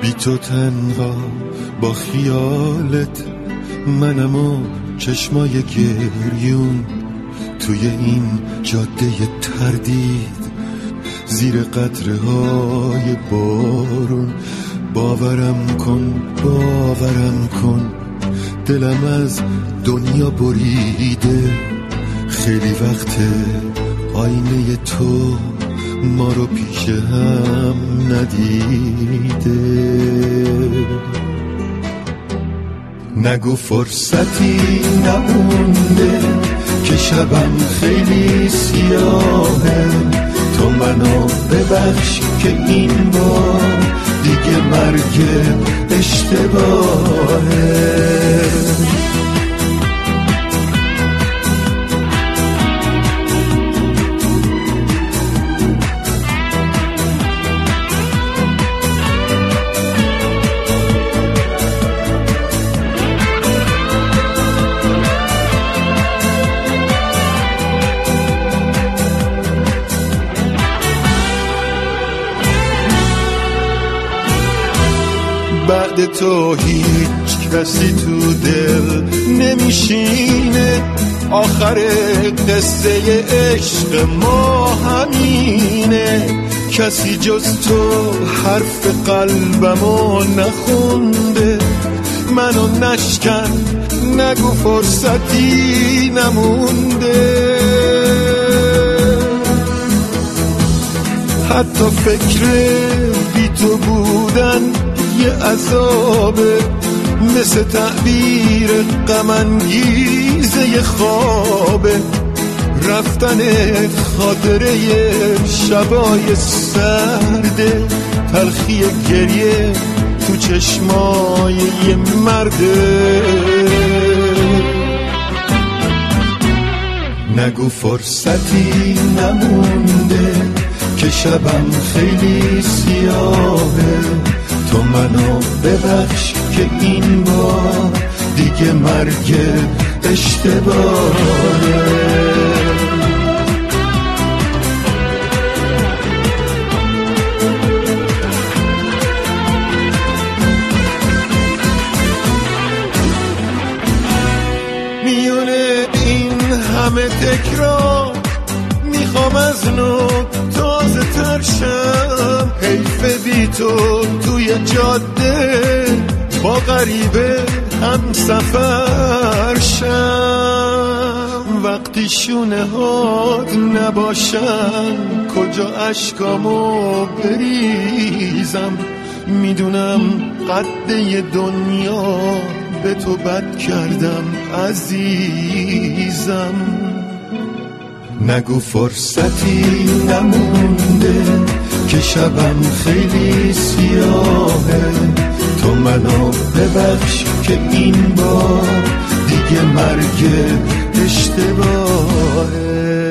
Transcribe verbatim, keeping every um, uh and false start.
بی تو تنها با خیالت منم و چشمای گریون توی این جاده تردید زیر قطره های بارون. باورم کن باورم کن دلم از دنیا بریده، خیلی وقته آینه تو ما رو پیش هم ندیده. نگو فرصتی نمونده که شبم خیلی سیاهه، تو منو ببخش که این بار دیگه مرگ اشتباهه. بعد تو هیچ کسی تو دل نمیشینه، آخر قصه عشق ما همینه. کسی جز تو حرف قلبمو نخونده، منو نشکن نگو فرصتی نمونده. حتی فکر بی تو بودن یه عذابه، مثل تعبیر غم انگیزه خوابه. رفتنت خاطره شبای سرده، تلخی گریه تو چشمای یه مرده. نگو فرصتی نمونده که شبم خیلی سیاهه، تو منو ببخش که این بار دیگه مرگ اشتباهه. میونه این همه تکرار میخوام از نو تازه تر شم. حیف بی تو توی جاده با غریبه هم سفر شم. وقتی شونه هات نباشن کجا اشکامو بریزم، میدونم قد دنیا به تو بد کردم عزیزم. نگو فرصتی نمونده که شبم خیلی سیاهه، تو منو ببخش که این بار دیگه مرگ اشتباهه.